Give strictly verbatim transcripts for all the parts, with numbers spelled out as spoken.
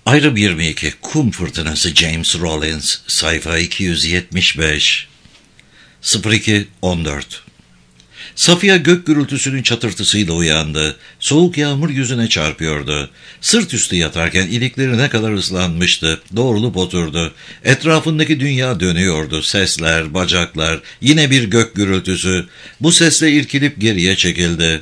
Ayrım yirmi iki. Kum Fırtınası James Rollins. Sayfa iki yüz yetmiş beş. sıfır iki on dört. Safiye gök gürültüsünün çatırtısıyla uyandı. Soğuk yağmur yüzüne çarpıyordu. Sırt üstü yatarken ilikleri ne kadar ıslanmıştı. Doğrulup oturdu. Etrafındaki dünya dönüyordu. Sesler, bacaklar, yine bir gök gürültüsü. Bu sesle irkilip geriye çekildi.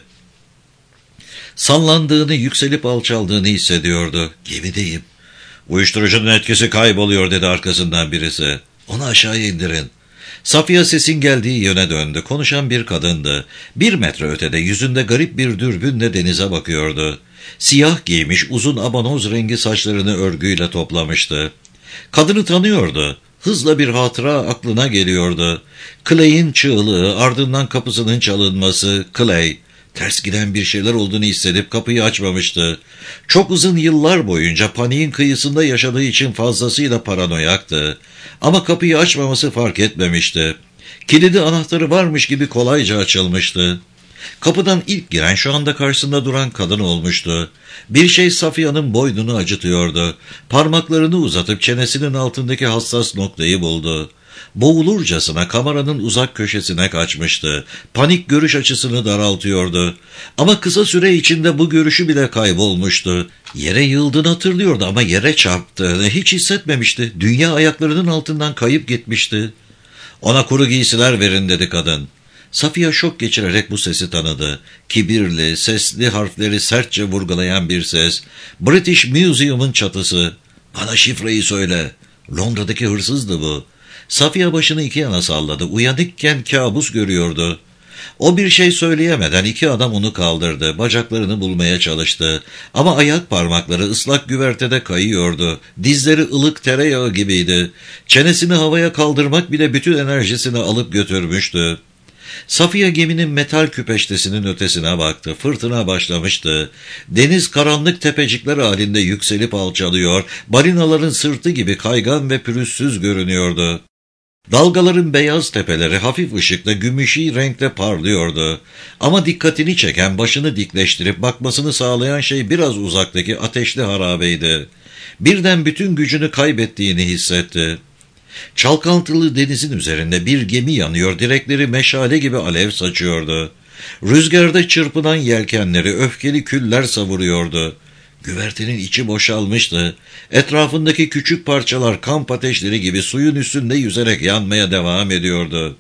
Sallandığını, yükselip alçaldığını hissediyordu. Gemideyim. Uyuşturucunun etkisi kayboluyor dedi arkasından birisi. Onu aşağıya indirin. Safiye sesin geldiği yöne döndü. Konuşan bir kadındı. Bir metre ötede yüzünde garip bir dürbünle denize bakıyordu. Siyah giymiş, uzun abanoz rengi saçlarını örgüyle toplamıştı. Kadını tanıyordu. Hızla bir hatıra aklına geliyordu. Clay'in çığlığı, ardından kapısının çalınması. Clay, ters giden bir şeyler olduğunu hissedip kapıyı açmamıştı. Çok uzun yıllar boyunca paniğin kıyısında yaşadığı için fazlasıyla paranoyaktı. Ama kapıyı açmaması fark etmemişti. Kilidi anahtarı varmış gibi kolayca açılmıştı. Kapıdan ilk giren şu anda karşısında duran kadın olmuştu. Bir şey Safiye'nin boynunu acıtıyordu. Parmaklarını uzatıp çenesinin altındaki hassas noktayı buldu. Boğulurcasına kameranın uzak köşesine kaçmıştı. Panik görüş açısını daraltıyordu. Ama kısa süre içinde bu görüşü bile kaybolmuştu. Yere yıldığını hatırlıyordu ama yere çarptı. Hiç hissetmemişti. Dünya ayaklarının altından kayıp gitmişti. Ona kuru giysiler verin dedi kadın. Safiye şok geçirerek bu sesi tanıdı. Kibirli, sesli harfleri sertçe vurgulayan bir ses. British Museum'un çatısı. Bana şifreyi söyle. Londra'daki hırsızdı bu. Safiye başını iki yana salladı. Uyanıkken kabus görüyordu. O bir şey söyleyemeden iki adam onu kaldırdı. Bacaklarını bulmaya çalıştı. Ama ayak parmakları ıslak güvertede kayıyordu. Dizleri ılık tereyağı gibiydi. Çenesini havaya kaldırmak bile bütün enerjisini alıp götürmüştü. Safiye geminin metal küpeştesinin ötesine baktı. Fırtına başlamıştı. Deniz karanlık tepecikler halinde yükselip alçalıyor. Balinaların sırtı gibi kaygan ve pürüzsüz görünüyordu. Dalgaların beyaz tepeleri hafif ışıkla gümüşi renkle parlıyordu. Ama dikkatini çeken, başını dikleştirip bakmasını sağlayan şey biraz uzaktaki ateşli harabeydi. Birden bütün gücünü kaybettiğini hissetti. Çalkantılı denizin üzerinde bir gemi yanıyor, direkleri meşale gibi alev saçıyordu. Rüzgarda çırpınan yelkenleri öfkeli küller savuruyordu. Güvertenin içi boşalmıştı. Etrafındaki küçük parçalar kamp ateşleri gibi suyun üstünde yüzerek yanmaya devam ediyordu.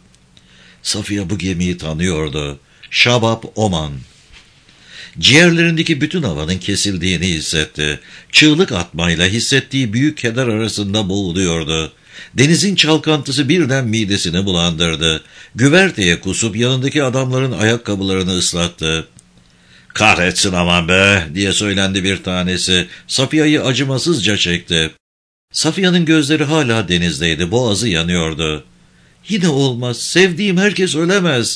Safiye bu gemiyi tanıyordu. Şabab Oman. Ciğerlerindeki bütün havanın kesildiğini hissetti. Çığlık atmayla hissettiği büyük keder arasında boğuluyordu. Denizin çalkantısı birden midesini bulandırdı. Güverteye kusup yanındaki adamların ayakkabılarını ıslattı. "Kahretsin aman be!" diye söylendi bir tanesi. Safiye'yi acımasızca çekti. Safiye'nin gözleri hala denizdeydi, boğazı yanıyordu. "Yine olmaz, sevdiğim herkes ölemez."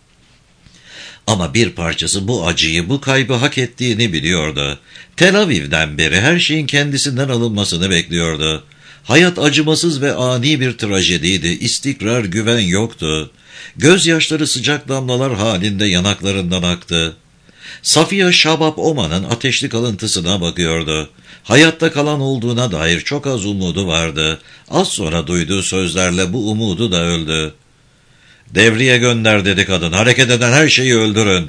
Ama bir parçası bu acıyı, bu kaybı hak ettiğini biliyordu. Tel Aviv'den beri her şeyin kendisinden alınmasını bekliyordu. Hayat acımasız ve ani bir trajediydi. İstikrar, güven yoktu. Gözyaşları sıcak damlalar halinde yanaklarından aktı. Safiye Şabab Oman'ın ateşli kalıntısına bakıyordu. Hayatta kalan olduğuna dair çok az umudu vardı. Az sonra duyduğu sözlerle bu umudu da öldü. "Devriye gönder" dedi kadın. "Hareket eden her şeyi öldürün."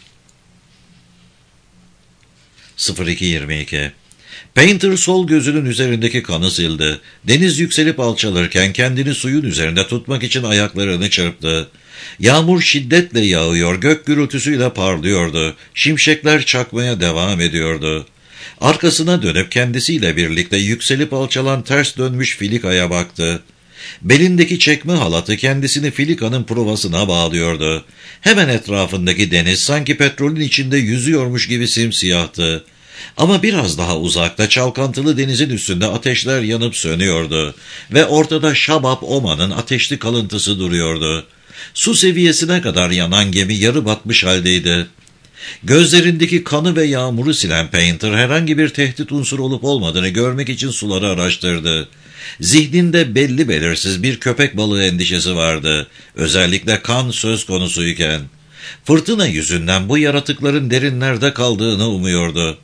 sıfır iki yirmi iki. Painter sol gözünün üzerindeki kanı sildi. Deniz yükselip alçalırken kendini suyun üzerinde tutmak için ayaklarını çırptı. Yağmur şiddetle yağıyor, gök gürültüsüyle parlıyordu. Şimşekler çakmaya devam ediyordu. Arkasına dönüp kendisiyle birlikte yükselip alçalan ters dönmüş filikaya baktı. Belindeki çekme halatı kendisini filikanın provasına bağlıyordu. Hemen etrafındaki deniz sanki petrolün içinde yüzüyormuş gibi simsiyahtı. Ama biraz daha uzakta çalkantılı denizin üstünde ateşler yanıp sönüyordu ve ortada Şabab Oman'ın ateşli kalıntısı duruyordu. Su seviyesine kadar yanan gemi yarı batmış haldeydi. Gözlerindeki kanı ve yağmuru silen Painter herhangi bir tehdit unsuru olup olmadığını görmek için suları araştırdı. Zihninde belli belirsiz bir köpek balığı endişesi vardı. Özellikle kan söz konusuyken. Fırtına yüzünden bu yaratıkların derinlerde kaldığını umuyordu.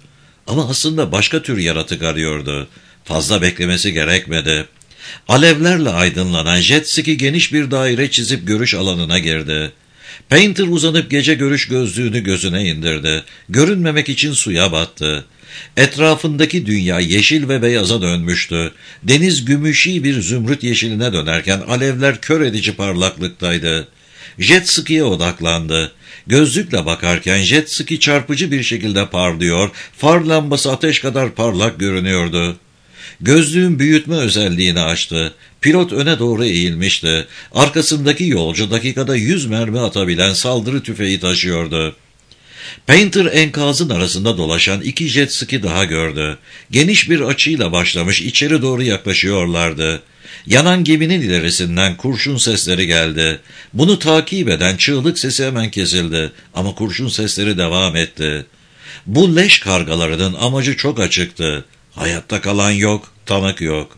Ama aslında başka tür yaratık arıyordu. Fazla beklemesi gerekmedi. Alevlerle aydınlanan jet ski geniş bir daire çizip görüş alanına girdi. Painter uzanıp gece görüş gözlüğünü gözüne indirdi. Görünmemek için suya battı. Etrafındaki dünya yeşil ve beyaza dönmüştü. Deniz gümüşi bir zümrüt yeşiline dönerken alevler kör edici parlaklıktaydı. Jet ski'ye odaklandı. Gözlükle bakarken jet ski çarpıcı bir şekilde parlıyor, far lambası ateş kadar parlak görünüyordu. Gözlüğün büyütme özelliğini açtı. Pilot öne doğru eğilmişti. Arkasındaki yolcu dakikada yüz mermi atabilen saldırı tüfeği taşıyordu. Painter enkazın arasında dolaşan iki jet ski daha gördü. Geniş bir açıyla başlamış içeri doğru yaklaşıyorlardı. Yanan geminin ilerisinden kurşun sesleri geldi. Bunu takip eden çığlık sesi hemen kesildi ama kurşun sesleri devam etti. Bu leş kargalarının amacı çok açıktı. Hayatta kalan yok, tanık yok.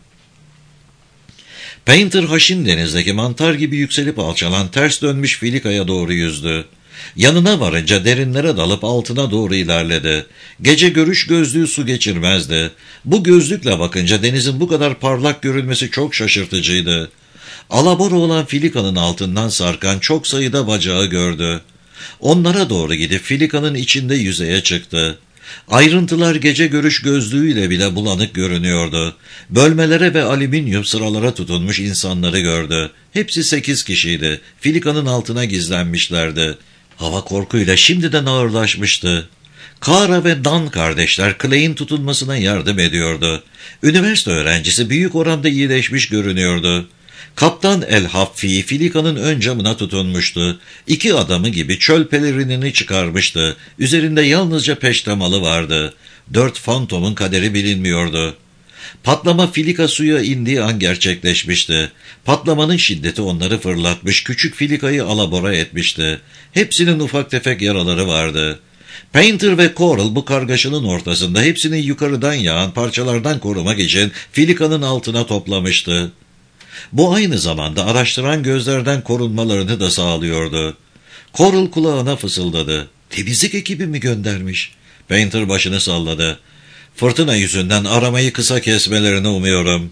Painter haşin denizdeki mantar gibi yükselip alçalan ters dönmüş filikaya doğru yüzdü. Yanına varınca derinlere dalıp altına doğru ilerledi. Gece görüş gözlüğü su geçirmezdi. Bu gözlükle bakınca denizin bu kadar parlak görünmesi çok şaşırtıcıydı. Alabora olan filikanın altından sarkan çok sayıda bacağı gördü. Onlara doğru gidip filikanın içinde yüzeye çıktı. Ayrıntılar gece görüş gözlüğüyle bile bulanık görünüyordu. Bölmelere ve alüminyum sıralara tutunmuş insanları gördü. Hepsi sekiz kişiydi. Filikanın altına gizlenmişlerdi. Hava korkuyla şimdiden ağırlaşmıştı. Kara ve Dan kardeşler Clay'in tutulmasına yardım ediyordu. Üniversite öğrencisi büyük oranda iyileşmiş görünüyordu. Kaptan El Haffi filikanın ön camına tutunmuştu. İki adamı gibi çöl pelerinini çıkarmıştı. Üzerinde yalnızca peştemalı vardı. Dört fantomun kaderi bilinmiyordu. Patlama filika suya indiği an gerçekleşmişti. Patlamanın şiddeti onları fırlatmış, küçük filikayı alabora etmişti. Hepsinin ufak tefek yaraları vardı. Painter ve Coral bu kargaşanın ortasında hepsini yukarıdan yağan parçalardan korumak için filikanın altına toplamıştı. Bu aynı zamanda araştıran gözlerden korunmalarını da sağlıyordu. Coral kulağına fısıldadı. Temizlik ekibi mi göndermiş? Painter başını salladı. Fırtına yüzünden aramayı kısa kesmelerini umuyorum.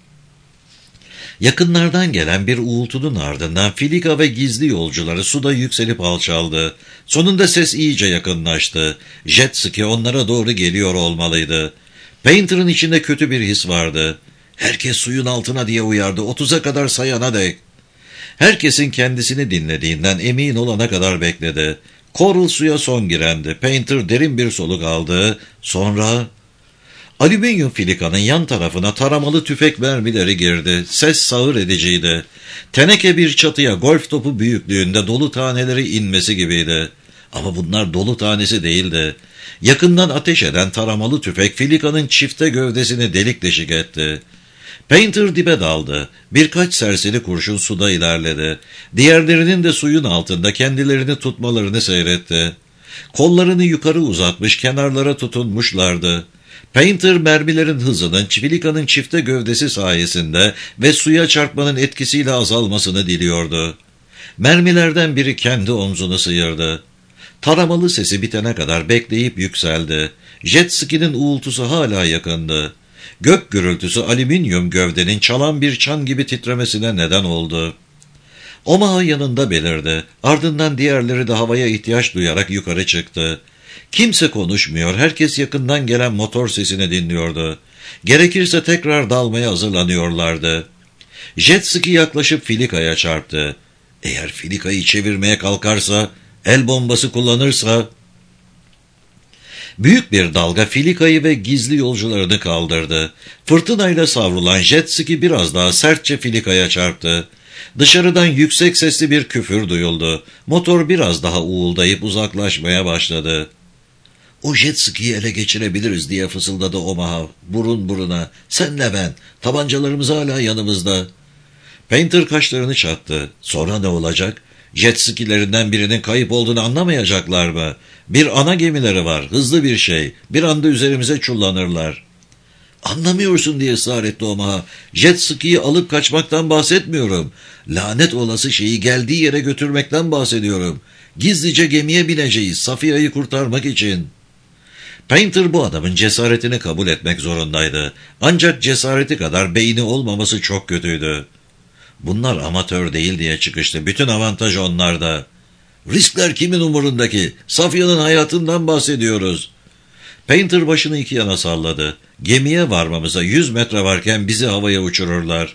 Yakınlardan gelen bir uğultunun ardından filika ve gizli yolcuları suda yükselip alçaldı. Sonunda ses iyice yakınlaştı. Jet ski onlara doğru geliyor olmalıydı. Painter'ın içinde kötü bir his vardı. Herkes suyun altına diye uyardı. Otuza kadar sayana dek. Herkesin kendisini dinlediğinden emin olana kadar bekledi. Coral suya son girendi. Painter derin bir soluk aldı. Sonra alüminyum filikanın yan tarafına taramalı tüfek mermileri girdi. Ses sağır ediciydi. Teneke bir çatıya golf topu büyüklüğünde dolu taneleri inmesi gibiydi. Ama bunlar dolu tanesi değildi. Yakından ateş eden taramalı tüfek filikanın çifte gövdesini delik deşik etti. Painter dibe daldı. Birkaç serseri kurşun suda ilerledi. Diğerlerinin de suyun altında kendilerini tutmalarını seyretti. Kollarını yukarı uzatmış kenarlara tutunmuşlardı. Painter mermilerin hızının filikanın çifte gövdesi sayesinde ve suya çarpmanın etkisiyle azalmasını diliyordu. Mermilerden biri kendi omzunu sıyırdı. Taramalı sesi bitene kadar bekleyip yükseldi. Jet ski'nin uğultusu hala yakındı. Gök gürültüsü alüminyum gövdenin çalan bir çan gibi titremesine neden oldu. Omaha yanında belirdi. Ardından diğerleri de havaya ihtiyaç duyarak yukarı çıktı. Kimse konuşmuyor, herkes yakından gelen motor sesini dinliyordu. Gerekirse tekrar dalmaya hazırlanıyorlardı. Jet ski yaklaşıp filikaya çarptı. Eğer filikayı çevirmeye kalkarsa, el bombası kullanırsa... Büyük bir dalga filikayı ve gizli yolcularını kaldırdı. Fırtınayla savrulan jet ski biraz daha sertçe filikaya çarptı. Dışarıdan yüksek sesli bir küfür duyuldu. Motor biraz daha uğuldayıp uzaklaşmaya başladı. "O jet ski'yi ele geçirebiliriz," diye fısıldadı Omaha burun buruna. "Senle ben. Tabancalarımız hala yanımızda." Painter kaşlarını çattı. "Sonra ne olacak? Jet skilerinden birinin kayıp olduğunu anlamayacaklar mı? Bir ana gemileri var, hızlı bir şey. Bir anda üzerimize çullanırlar." "Anlamıyorsun," diye ısrar etti Omaha. "Jet ski'yi alıp kaçmaktan bahsetmiyorum. Lanet olası şeyi geldiği yere götürmekten bahsediyorum. Gizlice gemiye bineceğiz, Safiya'yı kurtarmak için." Painter bu adamın cesaretini kabul etmek zorundaydı. Ancak cesareti kadar beyni olmaması çok kötüydü. Bunlar amatör değil diye çıkıştı. Bütün avantaj onlarda. Riskler kimin umurundaki? Safiya'nın hayatından bahsediyoruz. Painter başını iki yana salladı. Gemiye varmamıza yüz metre varken bizi havaya uçururlar.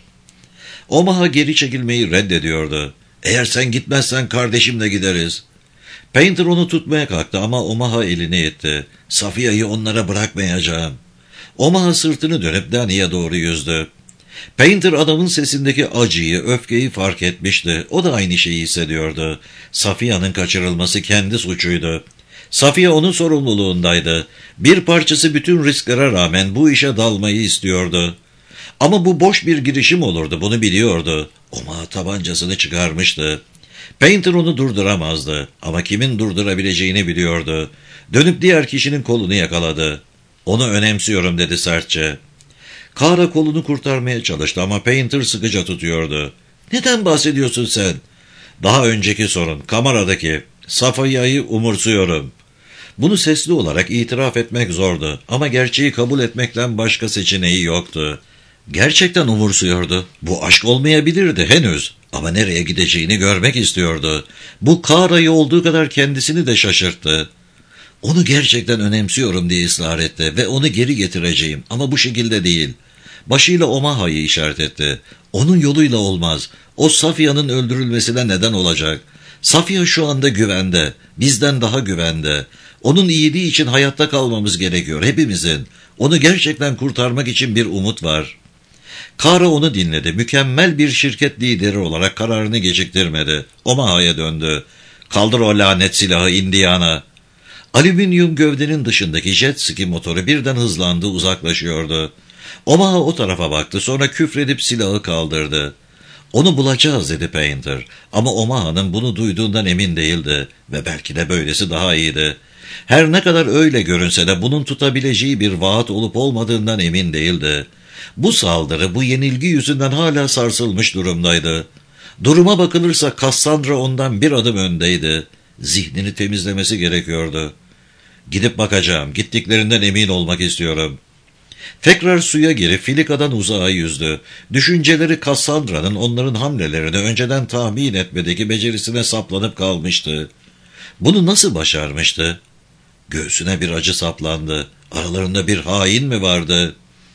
Omaha geri çekilmeyi reddediyordu. Eğer sen gitmezsen kardeşimle gideriz. Painter onu tutmaya kalktı ama Omaha elini itti. Safiya'yı onlara bırakmayacağım. Omaha sırtını dönüp Danny'e doğru yüzdü. Painter adamın sesindeki acıyı, öfkeyi fark etmişti. O da aynı şeyi hissediyordu. Safiya'nın kaçırılması kendi suçuydu. Safiye onun sorumluluğundaydı. Bir parçası bütün risklere rağmen bu işe dalmayı istiyordu. Ama bu boş bir girişim olurdu, bunu biliyordu. Omaha tabancasını çıkarmıştı. Painter onu durduramazdı ama kimin durdurabileceğini biliyordu. Dönüp diğer kişinin kolunu yakaladı. Onu önemsiyorum dedi sertçe. Kara kolunu kurtarmaya çalıştı ama Painter sıkıca tutuyordu. Neden bahsediyorsun sen? Daha önceki sorun, kameradaki. Safiya'yı umursuyorum. Bunu sesli olarak itiraf etmek zordu ama gerçeği kabul etmekten başka seçeneği yoktu. Gerçekten umursuyordu. Bu aşk olmayabilirdi henüz. Ama nereye gideceğini görmek istiyordu. Bu Kara'yı olduğu kadar kendisini de şaşırttı. Onu gerçekten önemsiyorum diye ısrar etti ve onu geri getireceğim ama bu şekilde değil. Başıyla Omaha'yı işaret etti. Onun yoluyla olmaz. O Safiya'nın öldürülmesine neden olacak. Safiya şu anda güvende. Bizden daha güvende. Onun iyiliği için hayatta kalmamız gerekiyor hepimizin. Onu gerçekten kurtarmak için bir umut var. Kara onu dinledi. Mükemmel bir şirket lideri olarak kararını geciktirmedi. Omaha'ya döndü. Kaldır o lanet silahı Indiana. Alüminyum gövdenin dışındaki jet ski motoru birden hızlandı, uzaklaşıyordu. Omaha o tarafa baktı, sonra küfredip silahı kaldırdı. Onu bulacağız dedi Painter. Ama Omaha'nın bunu duyduğundan emin değildi ve belki de böylesi daha iyiydi. Her ne kadar öyle görünse de bunun tutabileceği bir vaat olup olmadığından emin değildi. Bu saldırı, bu yenilgi yüzünden hala sarsılmış durumdaydı. Duruma bakılırsa Cassandra ondan bir adım öndeydi. Zihnini temizlemesi gerekiyordu. Gidip bakacağım, gittiklerinden emin olmak istiyorum. Tekrar suya girip filikadan uzağa yüzdü. Düşünceleri Cassandra'nın onların hamlelerini önceden tahmin etmedeki becerisine saplanıp kalmıştı. Bunu nasıl başarmıştı? Göğsüne bir acı saplandı. Aralarında bir hain mi vardı?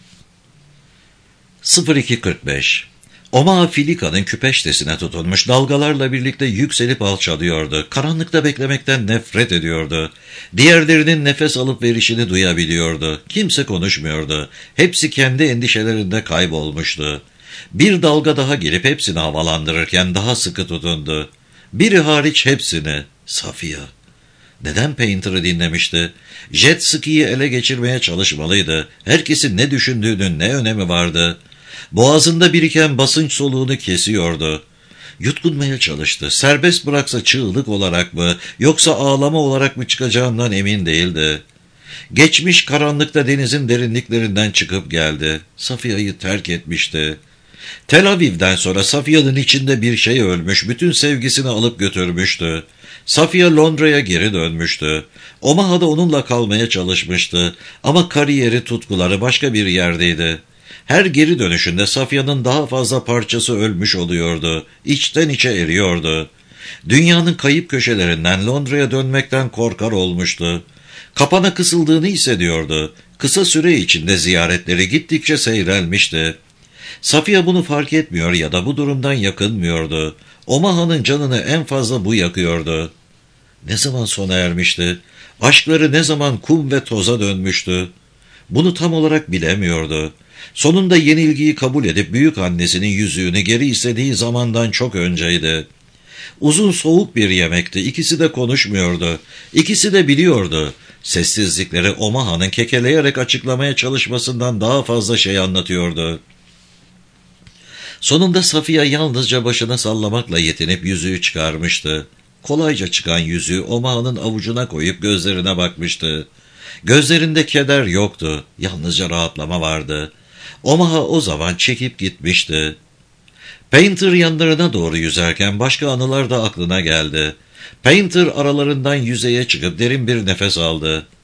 sıfır iki kırk beş Omaha filikanın küpeştesine tutunmuş, dalgalarla birlikte yükselip alçalıyordu. Karanlıkta beklemekten nefret ediyordu. Diğerlerinin nefes alıp verişini duyabiliyordu. Kimse konuşmuyordu. Hepsi kendi endişelerinde kaybolmuştu. Bir dalga daha gelip hepsini havalandırırken daha sıkı tutundu. Biri hariç hepsini. Safiya. Neden Painter'ı dinlemişti? Jet ski'yi ele geçirmeye çalışmalıydı. Herkesin ne düşündüğünün ne önemi vardı? Boğazında biriken basınç soluğunu kesiyordu. Yutkunmaya çalıştı. Serbest bıraksa çığlık olarak mı, yoksa ağlama olarak mı çıkacağından emin değildi. Geçmiş karanlıkta denizin derinliklerinden çıkıp geldi. Safiya'yı terk etmişti. Tel Aviv'den sonra Safiya'nın içinde bir şey ölmüş, bütün sevgisini alıp götürmüştü. Safiya Londra'ya geri dönmüştü. Omaha'da onunla kalmaya çalışmıştı ama kariyeri, tutkuları başka bir yerdeydi. Her geri dönüşünde Safiya'nın daha fazla parçası ölmüş oluyordu. İçten içe eriyordu. Dünyanın kayıp köşelerinden Londra'ya dönmekten korkar olmuştu. Kapana kısıldığını hissediyordu. Kısa süre içinde ziyaretleri gittikçe seyrelmişti. Safiya bunu fark etmiyor ya da bu durumdan yakınmıyordu. Omaha'nın canını en fazla bu yakıyordu. Ne zaman sona ermişti? Aşkları ne zaman kum ve toza dönmüştü? Bunu tam olarak bilemiyordu. Sonunda yenilgiyi kabul edip büyük annesinin yüzüğünü geri istediği zamandan çok önceydi. Uzun soğuk bir yemekti. İkisi de konuşmuyordu. İkisi de biliyordu. Sessizlikleri Omaha'nın kekeleyerek açıklamaya çalışmasından daha fazla şey anlatıyordu. Sonunda Safiye yalnızca başını sallamakla yetinip yüzüğü çıkarmıştı. Kolayca çıkan yüzüğü Omaha'nın avucuna koyup gözlerine bakmıştı. Gözlerinde keder yoktu. Yalnızca rahatlama vardı. Omaha o zaman çekip gitmişti. Painter yanlarına doğru yüzerken başka anılar da aklına geldi. Painter aralarından yüzeye çıkıp derin bir nefes aldı.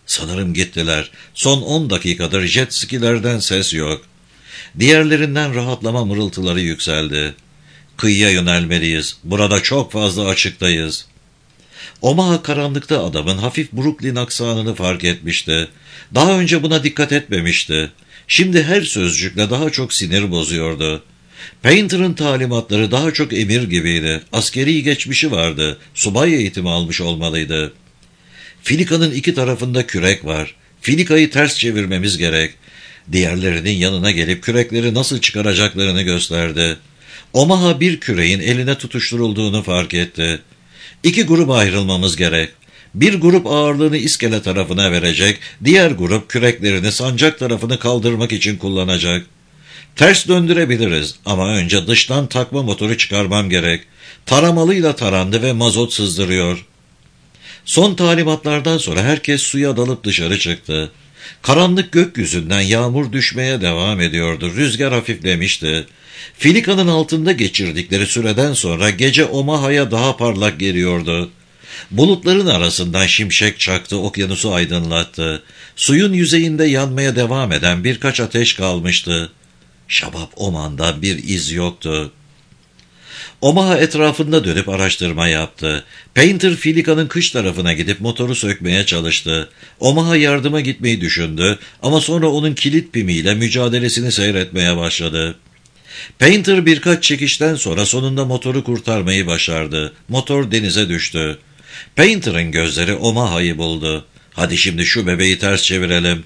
Sanırım gittiler. Son on dakikadır jet skilerden ses yok. Diğerlerinden rahatlama mırıltıları yükseldi. Kıyıya yönelmeliyiz. Burada çok fazla açıktayız. Omaha karanlıkta adamın hafif Brooklyn aksanını fark etmişti. Daha önce buna dikkat etmemişti. Şimdi her sözcükle daha çok sinir bozuyordu. Painter'ın talimatları daha çok emir gibiydi. Askeri geçmişi vardı. Subay eğitimi almış olmalıydı. Filika'nın iki tarafında kürek var. Filika'yı ters çevirmemiz gerek. Diğerlerinin yanına gelip kürekleri nasıl çıkaracaklarını gösterdi. Omaha bir küreğin eline tutuşturulduğunu fark etti. İki gruba ayrılmamız gerek. Bir grup ağırlığını iskele tarafına verecek, diğer grup küreklerini sancak tarafını kaldırmak için kullanacak. Ters döndürebiliriz ama önce dıştan takma motoru çıkarmam gerek. Taramalıyla tarandı ve mazot sızdırıyor. Son talimatlardan sonra herkes suya dalıp dışarı çıktı. Karanlık gökyüzünden yağmur düşmeye devam ediyordu. Rüzgar hafiflemişti. Filika'nın altında geçirdikleri süreden sonra gece Omaha'ya daha parlak geliyordu. Bulutların arasından şimşek çaktı, okyanusu aydınlattı. Suyun yüzeyinde yanmaya devam eden birkaç ateş kalmıştı. Şabab Oman'da bir iz yoktu. Omaha etrafında dönüp araştırma yaptı. Painter Filika'nın kış tarafına gidip motoru sökmeye çalıştı. Omaha yardıma gitmeyi düşündü ama sonra onun kilit pimiyle mücadelesini seyretmeye başladı. Painter birkaç çekişten sonra sonunda motoru kurtarmayı başardı. Motor denize düştü. Painter'ın gözleri Omaha'yı buldu. Hadi şimdi şu bebeği ters çevirelim.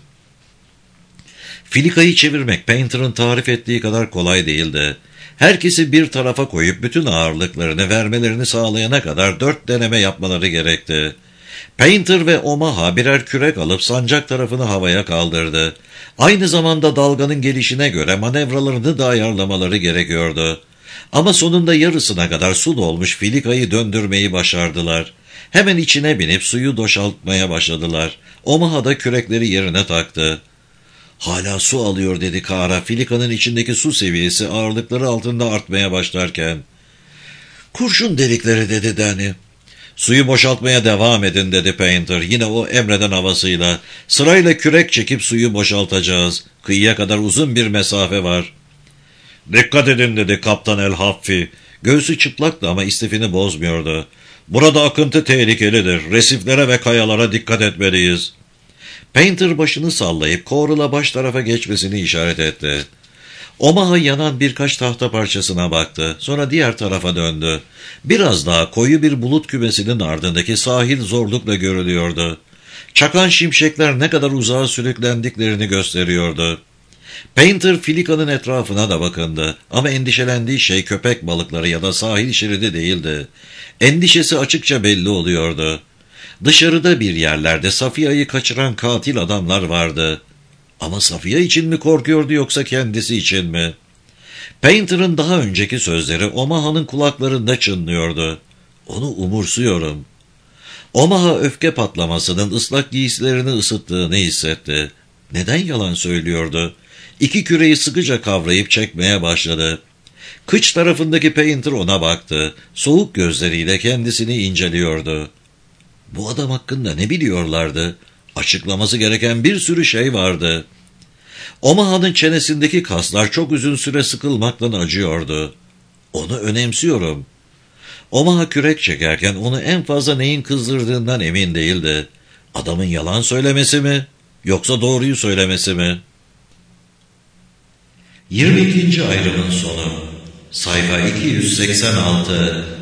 Filika'yı çevirmek Painter'ın tarif ettiği kadar kolay değildi. Herkesi bir tarafa koyup bütün ağırlıklarını vermelerini sağlayana kadar dört deneme yapmaları gerekti. Painter ve Omaha birer kürek alıp sancak tarafını havaya kaldırdı. Aynı zamanda dalganın gelişine göre manevralarını da ayarlamaları gerekiyordu. Ama sonunda yarısına kadar su dolmuş Filika'yı döndürmeyi başardılar. Hemen içine binip suyu boşaltmaya başladılar. Omaha da kürekleri yerine taktı. Hala su alıyor dedi Kara, Filika'nın içindeki su seviyesi ağırlıkları altında artmaya başlarken. Kurşun delikleri dedi Danny. Suyu boşaltmaya devam edin dedi Painter yine o emreden havasıyla. Sırayla kürek çekip suyu boşaltacağız. Kıyıya kadar uzun bir mesafe var. Dikkat edin dedi Kaptan El Haffi. Göğsü çıplaktı ama istifini bozmuyordu. Burada akıntı tehlikelidir. Resiflere ve kayalara dikkat etmeliyiz. Painter başını sallayıp Coral'a baş tarafa geçmesini işaret etti. Omaha yanan birkaç tahta parçasına baktı. Sonra diğer tarafa döndü. Biraz daha koyu bir bulut kümesinin ardındaki sahil zorlukla görülüyordu. Çakan şimşekler ne kadar uzağa sürüklendiklerini gösteriyordu. Painter Filika'nın etrafına da bakındı. Ama endişelendiği şey köpek balıkları ya da sahil şeridi değildi. Endişesi açıkça belli oluyordu. Dışarıda bir yerlerde Safiya'yı kaçıran katil adamlar vardı. Ama Safiya için mi korkuyordu yoksa kendisi için mi? Painter'ın daha önceki sözleri Omaha'nın kulaklarında çınlıyordu. Onu umursuyorum. Omaha öfke patlamasının ıslak giysilerini ısıttığını hissetti. Neden yalan söylüyordu? İki küreyi sıkıca kavrayıp çekmeye başladı. Kıç tarafındaki Painter ona baktı. Soğuk gözleriyle kendisini inceliyordu. Bu adam hakkında ne biliyorlardı? Açıklaması gereken bir sürü şey vardı. Omaha'nın çenesindeki kaslar çok uzun süre sıkılmaktan acıyordu. Onu önemsiyorum. Omaha kürek çekerken onu en fazla neyin kızdırdığından emin değildi. Adamın yalan söylemesi mi? Yoksa doğruyu söylemesi mi? yirmi ikinci ayrımın sonu. Sayfa iki yüz seksen altı.